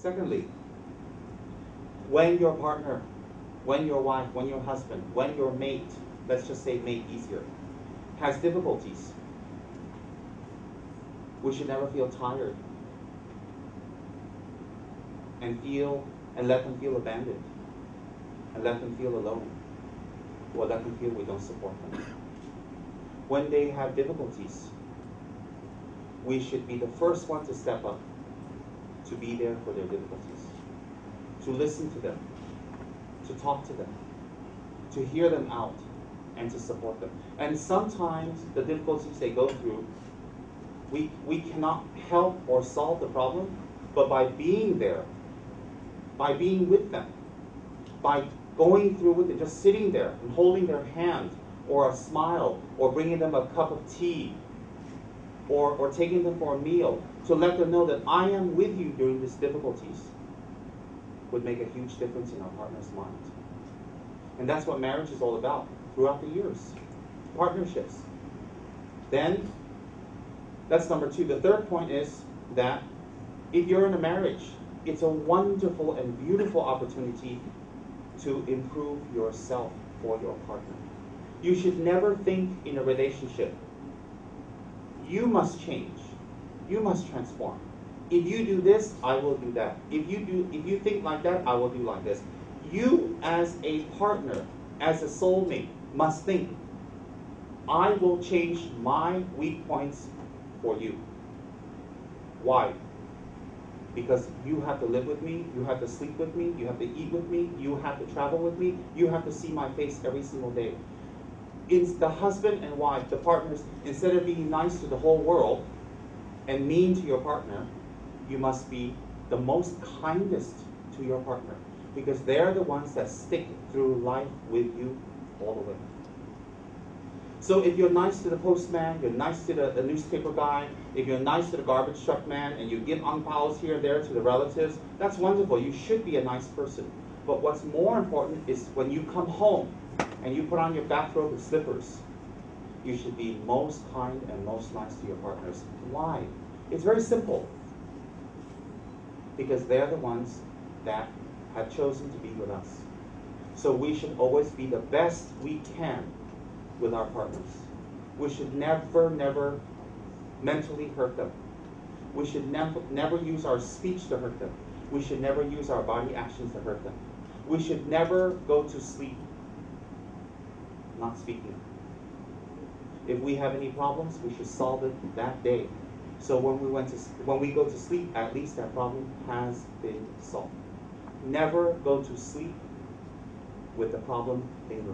Secondly, when your partner, when your wife, when your husband, when your mate, let's just say mate easier, has difficulties, we should never feel tired and let them feel abandoned and let them feel alone, or let them feel we don't support them. When they have difficulties, we should be the first one to step up, to be there for their difficulties, to listen to them, to talk to them, to hear them out, and to support them. And sometimes the difficulties they go through, we cannot help or solve the problem, but by being there, by being with them, by going through with it, just sitting there and holding their hand, or a smile, or bringing them a cup of tea, or taking them for a meal, to let them know that I am with you during these difficulties, would make a huge difference in our partner's mind. And that's what marriage is all about throughout the years. Partnerships. Then, that's number two. The third point is that if you're in a marriage, it's a wonderful and beautiful opportunity to improve yourself for your partner. You should never think in a relationship, you must change, you must transform. If you do this, I will do that. If you think like that, I will do like this. You as a partner, as a soulmate, must think, I will change my weak points for you. Why? Because you have to live with me, you have to sleep with me, you have to eat with me, you have to travel with me, you have to see my face every single day. It's the husband and wife, the partners, instead of being nice to the whole world and mean to your partner, you must be the most kindest to your partner, because they're the ones that stick through life with you all the way. So if you're nice to the postman, you're nice to the newspaper guy, if you're nice to the garbage truck man, and you give angpaos here and there to the relatives, that's wonderful. You should be a nice person. But what's more important is when you come home and you put on your bathrobe and slippers, you should be most kind and most nice to your partners. Why? It's very simple. Because they're the ones that have chosen to be with us. So we should always be the best we can with our partners. We should never mentally hurt them. We should never use our speech to hurt them. We should never use our body actions to hurt them. We should never go to sleep not speaking. If we have any problems, we should solve it that day. So when we go to sleep, at least that problem has been solved. Never go to sleep with the problem lingering.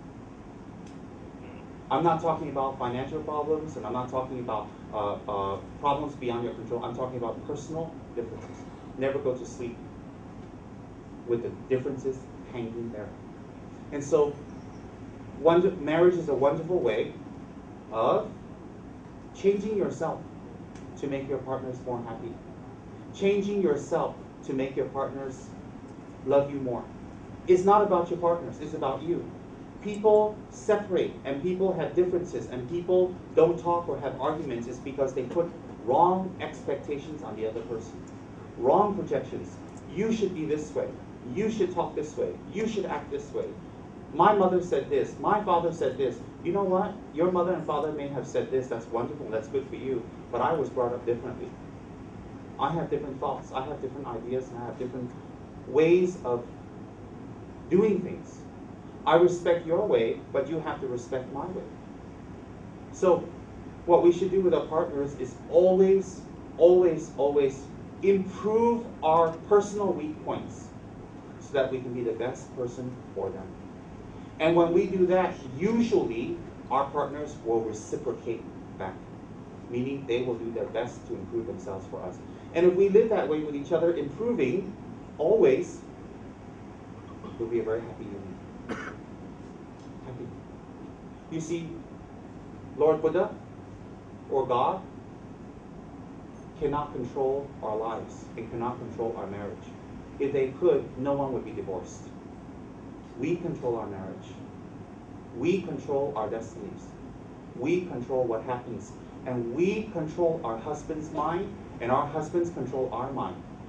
I'm not talking about financial problems, and I'm not talking about problems beyond your control. I'm talking about personal differences. Never go to sleep with the differences hanging there. And so, marriage is a wonderful way of changing yourself to make your partners more happy. Changing yourself to make your partners love you more. It's not about your partners, it's about you. People separate, and people have differences, and people don't talk or have arguments is because they put wrong expectations on the other person. Wrong projections. You should be this way. You should talk this way. You should act this way. My mother said this. My father said this. You know what? Your mother and father may have said this. That's wonderful. That's good for you. But I was brought up differently. I have different thoughts. I have different ideas, and I have different ways of doing things. I respect your way, but you have to respect my way. So what we should do with our partners is always, always, always improve our personal weak points so that we can be the best person for them. And when we do that, usually our partners will reciprocate back, meaning they will do their best to improve themselves for us. And if we live that way with each other, improving, always, we'll be a very happy union. Happy. You see, Lord Buddha or God cannot control our lives and cannot control our marriage. If they could, no one would be divorced. We control our marriage. We control our destinies. We control what happens. And we control our husband's mind, and our husbands control our mind.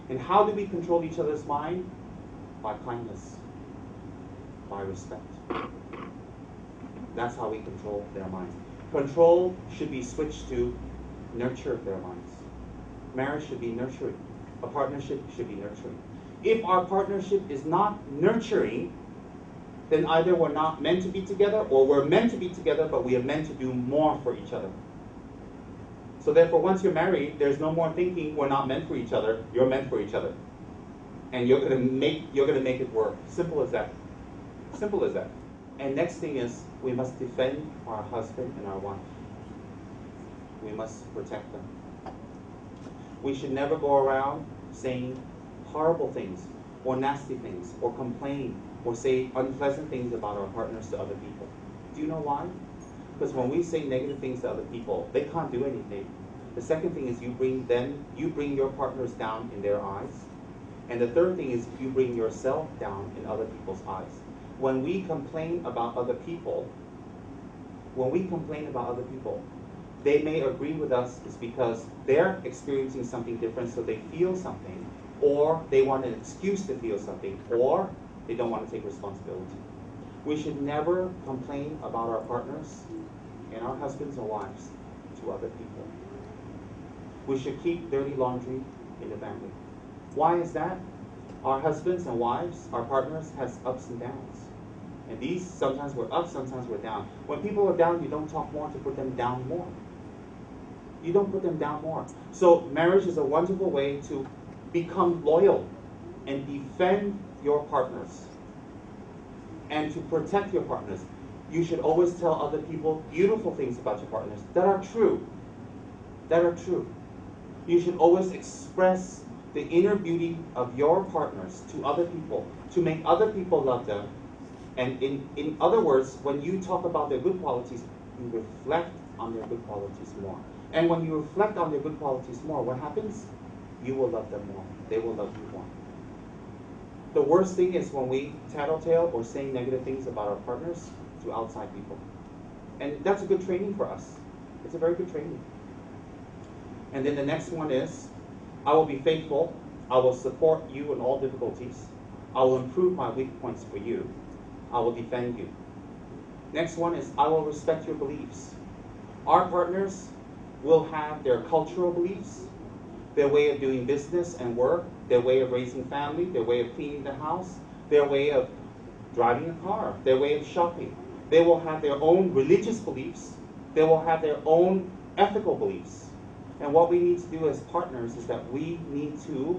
And how do we control each other's mind? By kindness, by respect. That's how we control their minds. Control should be switched to nurture their minds. Marriage should be nurturing. A partnership should be nurturing. If our partnership is not nurturing, then either we're not meant to be together, or we're meant to be together, but we are meant to do more for each other. So therefore, once you're married, there's no more thinking we're not meant for each other. You're meant for each other, and you're gonna make it work. Simple as that. Simple as that. And next thing is, we must defend our husband and our wife. We must protect them. We should never go around saying horrible things, or nasty things, or complain, or say unpleasant things about our partners to other people. Do you know why? Because when we say negative things to other people, they can't do anything. The second thing is you bring your partners down in their eyes. And the third thing is you bring yourself down in other people's eyes. When we complain about other people, they may agree with us is because they're experiencing something different, so they feel something, or they want an excuse to feel something, or they don't want to take responsibility. We should never complain about our partners and our husbands or wives to other people. We should keep dirty laundry in the family. Why is that? Our husbands and wives, our partners, has ups and downs. And these, sometimes we're up, sometimes we're down. When people are down, you don't talk more to put them down more. You don't put them down more. So marriage is a wonderful way to become loyal and defend your partners and to protect your partners. You should always tell other people beautiful things about your partners that are true. That are true. You should always express the inner beauty of your partners to other people, to make other people love them. And in other words, when you talk about their good qualities, you reflect on their good qualities more. And when you reflect on their good qualities more, what happens? You will love them more. They will love you more. The worst thing is when we tattletale or say negative things about our partners to outside people. And that's a good training for us. It's a very good training. And then the next one is, I will be faithful. I will support you in all difficulties. I will improve my weak points for you. I will defend you. Next one is, I will respect your beliefs. Our partners will have their cultural beliefs, their way of doing business and work, their way of raising family, their way of cleaning the house, their way of driving a car, their way of shopping. They will have their own religious beliefs. They will have their own ethical beliefs. And what we need to do as partners is that we need to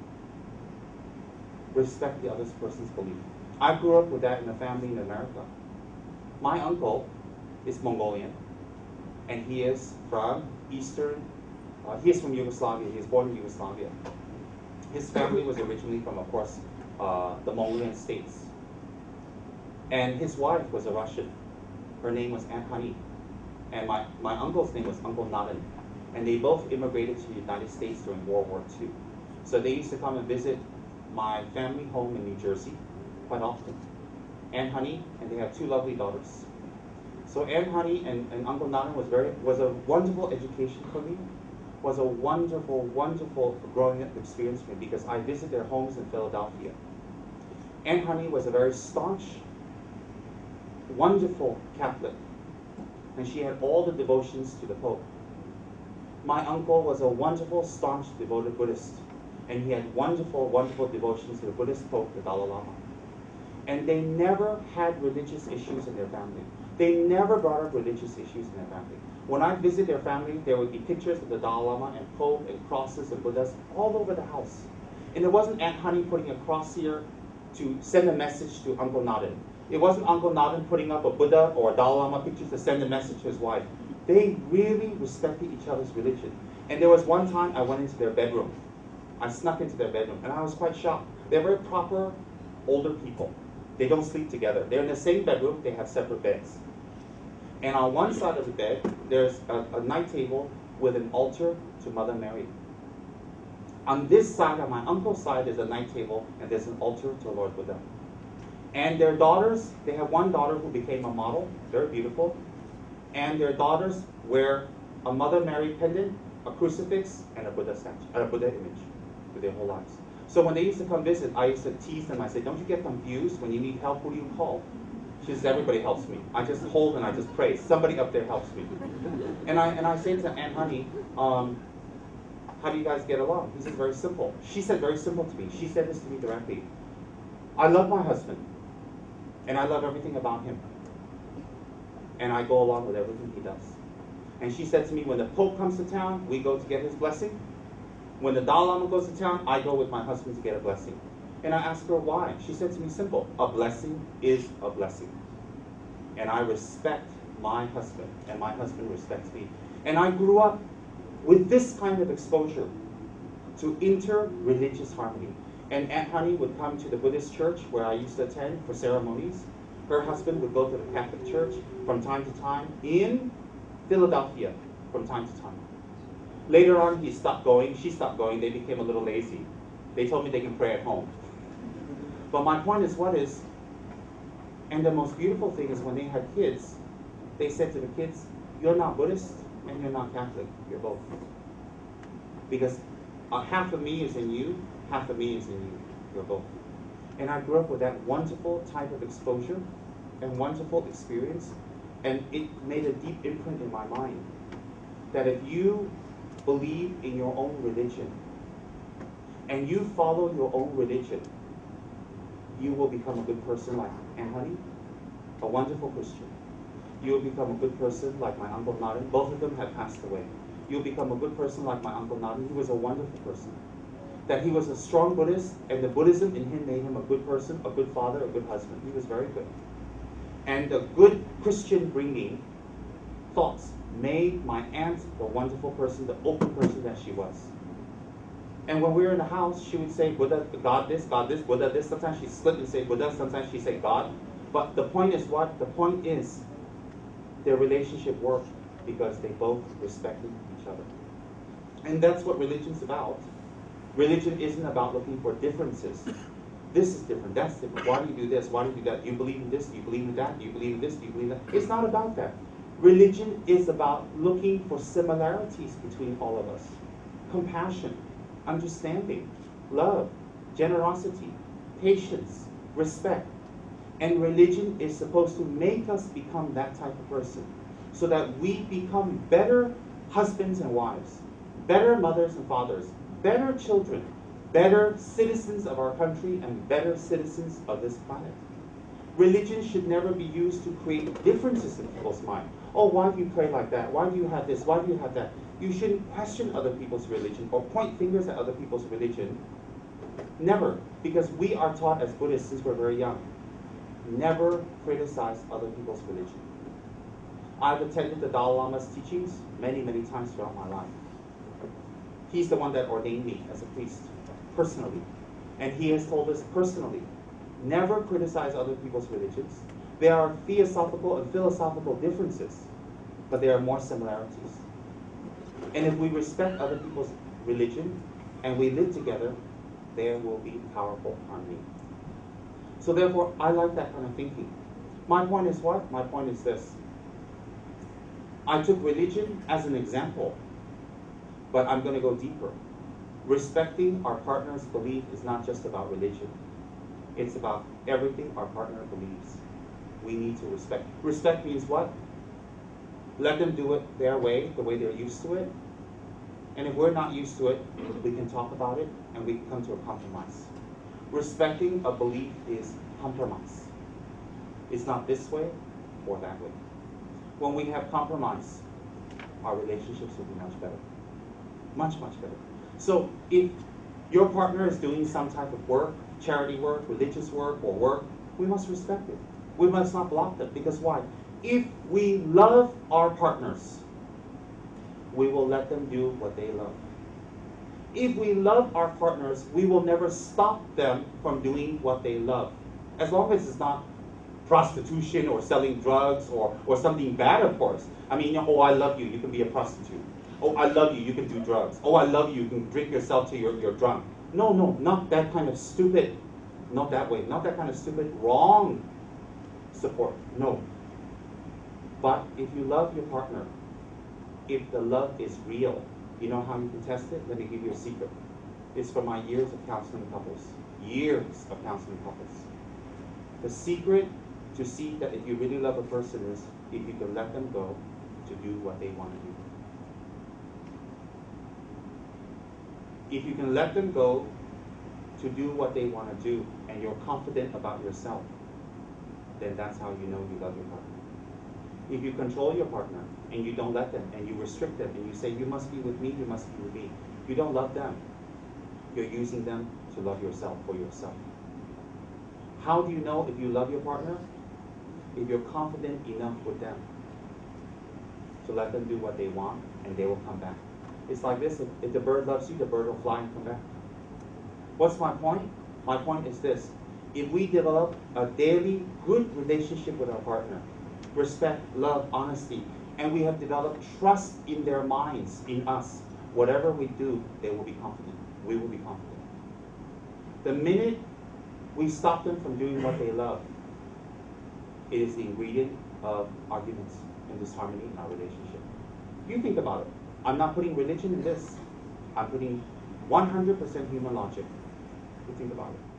respect the other person's belief. I grew up with that in a family in America. My uncle is Mongolian, and he is from he is from Yugoslavia. He was born in Yugoslavia. His family was originally from, of course, the Mongolian states. And his wife was a Russian. Her name was Aunt Honey. And my uncle's name was Uncle Naden. And they both immigrated to the United States during World War II. So they used to come and visit my family home in New Jersey quite often. Aunt Honey, and they have two lovely daughters. So Aunt Honey and Uncle Naden was a wonderful education for me. Was a wonderful, wonderful growing up experience for me because I visited their homes in Philadelphia. Aunt Honey was a very staunch, wonderful Catholic, and she had all the devotions to the Pope. My uncle was a wonderful, staunch, devoted Buddhist, and he had wonderful, wonderful devotions to the Buddhist Pope, the Dalai Lama. And they never had religious issues in their family. They never brought up religious issues in their family. When I visit their family, there would be pictures of the Dalai Lama and Pope and crosses and Buddhas all over the house. And it wasn't Aunt Honey putting a cross here to send a message to Uncle Naden. It wasn't Uncle Naden putting up a Buddha or a Dalai Lama picture to send a message to his wife. They really respected each other's religion. And there was one time I went into their bedroom. I snuck into their bedroom, and I was quite shocked. They're very proper older people. They don't sleep together. They're in the same bedroom. They have separate beds. And on one side of the bed, there's a night table with an altar to Mother Mary. On this side, on my uncle's side, there's a night table, and there's an altar to Lord Buddha. And their daughters, they have one daughter who became a model, very beautiful. And their daughters wear a Mother Mary pendant, a crucifix, and a Buddha statue, a Buddha image. with their whole lives. So when they used to come visit, I used to tease them. I said, don't you get confused? When you need help, who do you call? She says, everybody helps me. I just hold and I just pray. Somebody up there helps me. And I say to Aunt Honey, how do you guys get along? He says, very simple. She said very simple to me. She said this to me directly. I love my husband. And I love everything about him. And I go along with everything he does. And she said to me, when the Pope comes to town, we go to get his blessing. When the Dalai Lama goes to town, I go with my husband to get a blessing. And I asked her why. She said to me, simple, a blessing is a blessing. And I respect my husband, and my husband respects me. And I grew up with this kind of exposure to inter-religious harmony. And Aunt Honey would come to the Buddhist church where I used to attend for ceremonies. Her husband would go to the Catholic church from time to time in Philadelphia from time to time. Later on, he stopped going, she stopped going, they became a little lazy. They told me they can pray at home. But my point is, and the most beautiful thing is when they had kids, they said to the kids, you're not Buddhist and you're not Catholic, you're both. Because half of me is in you, half of me is in you, you're both. And I grew up with that wonderful type of exposure and wonderful experience, and it made a deep imprint in my mind that if you believe in your own religion and you follow your own religion, you will become a good person like Aunt Honey, a wonderful Christian. You will become a good person like my Uncle Naden. Both of them have passed away. You'll become a good person like my Uncle Naden. He was a wonderful person. That he was a strong Buddhist, and the Buddhism in him made him a good person, a good father, a good husband. He was very good. And the good Christian bringing thoughts made my aunt the wonderful person, the open person that she was. And when we were in the house, she would say, Buddha, God this, Buddha this. Sometimes she'd slip and say Buddha, sometimes she'd say God. But the point is what? The point is their relationship worked because they both respected each other. And that's what religion's about. Religion isn't about looking for differences. This is different, that's different. Why do you do this? Why do you do that? Do you believe in this? Do you believe in that? Do you believe in this? Do you believe in that? It's not about that. Religion is about looking for similarities between all of us. Compassion, understanding, love, generosity, patience, respect. And religion is supposed to make us become that type of person so that we become better husbands and wives, better mothers and fathers, better children, better citizens of our country, and better citizens of this planet. Religion should never be used to create differences in people's mind. Oh, why do you pray like that? Why do you have this? Why do you have that? You shouldn't question other people's religion or point fingers at other people's religion. Never, because we are taught as Buddhists since we're very young. Never criticize other people's religion. I've attended the Dalai Lama's teachings many, many times throughout my life. He's the one that ordained me as a priest, personally. And he has told us personally, never criticize other people's religions. There are theosophical and philosophical differences, but there are more similarities. And if we respect other people's religion and we live together, there will be powerful harmony. So therefore, I like that kind of thinking. My point is what? My point is this. I took religion as an example, but I'm going to go deeper. Respecting our partner's belief is not just about religion. It's about everything our partner believes. We need to respect. Respect means what? Let them do it their way, the way they're used to it. And if we're not used to it, we can talk about it and we can come to a compromise. Respecting a belief is compromise. It's not this way or that way. When we have compromise, our relationships will be much better. Much, much better. So if your partner is doing some type of work, charity work, religious work, or work, we must respect it. We must not block them. Because why? If we love our partners, we will let them do what they love. If we love our partners, we will never stop them from doing what they love. As long as it's not prostitution or selling drugs or something bad, of course. I mean, oh, I love you, you can be a prostitute. Oh, I love you, you can do drugs. Oh, I love you, you can drink yourself till you're drunk. No, not that kind of stupid, not that way, not that kind of stupid, wrong support, no. But if you love your partner, if the love is real, you know how you can test it? Let me give you a secret. is from my years of counseling couples. Years of counseling couples. The secret to see that if you really love a person is if you can let them go to do what they want to do. If you can let them go to do what they want to do and you're confident about yourself, then that's how you know you love your partner. If you control your partner and you don't let them and you restrict them and you say, you must be with me, you must be with me, you don't love them. You're using them to love yourself for yourself. How do you know if you love your partner? If you're confident enough with them to let them do what they want and they will come back. It's like this, if the bird loves you, the bird will fly and come back. What's my point? My point is this. If we develop a daily good relationship with our partner, respect, love, honesty, and we have developed trust in their minds, in us, whatever we do, they will be confident. We will be confident. The minute we stop them from doing what they love, it is the ingredient of arguments and disharmony in our relationship. You think about it. I'm not putting religion in this. I'm putting 100% human logic. You think about it.